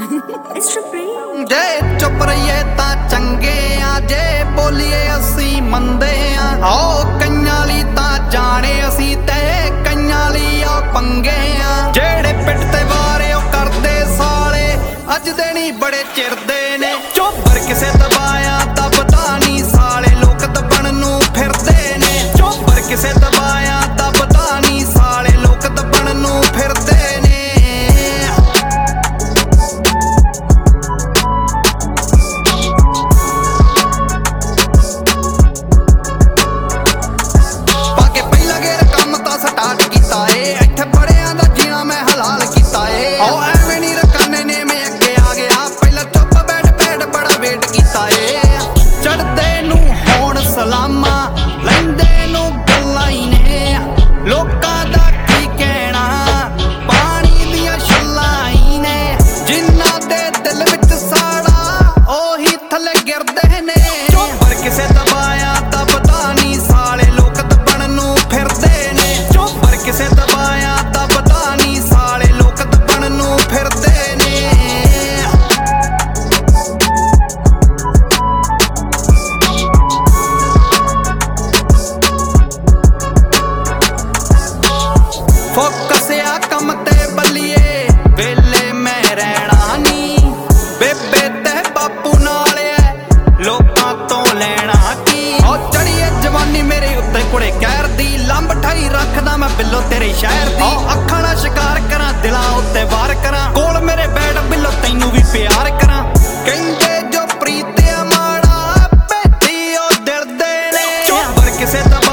It's supreme. जे चुप रहिए तां चंगे आ, जे बोलीए असी मंदे आ। आओ कईयां लई तां जाने असी ते कईयां लई आ पंगे आ। जेड़े पिट ते वारे ओ करदे साले अज दे नहीं बड़े चिरदे ने। चोबर किसे दबाया दबदा नहीं साले लोक दबण नूं फिरदे ने। चोबर किसे दबाया दबदा नहीं साले लोक दबण नूं फिरदे ने। स्टार्ट कीता ए इत्थे बड़ियां दा जीना मैं हलाल कीता ए। ओ एवें नी रकाने ने मैं अगे आ गया पहला चुप बैठ बैठ बड़ा वेट कीता ए। चढ़दे नूं होण सलामा लैंदे नूं गल्लां ही ने। लोकां दा की कहना पानी दियां छल्लां ही ने। जिन्हां दे दिल विच साड़ा ओही थल्ले गिरदे ने। चोबर किसे दबाया दबदा नहीं साले लोक दबण नूं फिरदे ने। किसे दबाया दबदा नहीं साले लोक दबण नूं फिरदे ने। फोकस आ कम ते बल्लिए वेले मैं रहना नी। बेबे ते बापू नाल लोकां तो लेना की। ओ चढ़िए जवानी मेरे उत्ते कुड़े कहर दी लंब ठाई रखदा मैं बिल्लो तेरे शहर दी। अखां दा शिकार करां दिलां उत्ते वार करां कोल मेरे बैठ बिल्लो तैनू भी प्यार करां। कहंदे जो प्रीत माड़ा बेटी ओ दिल दे ने। चोबर किसे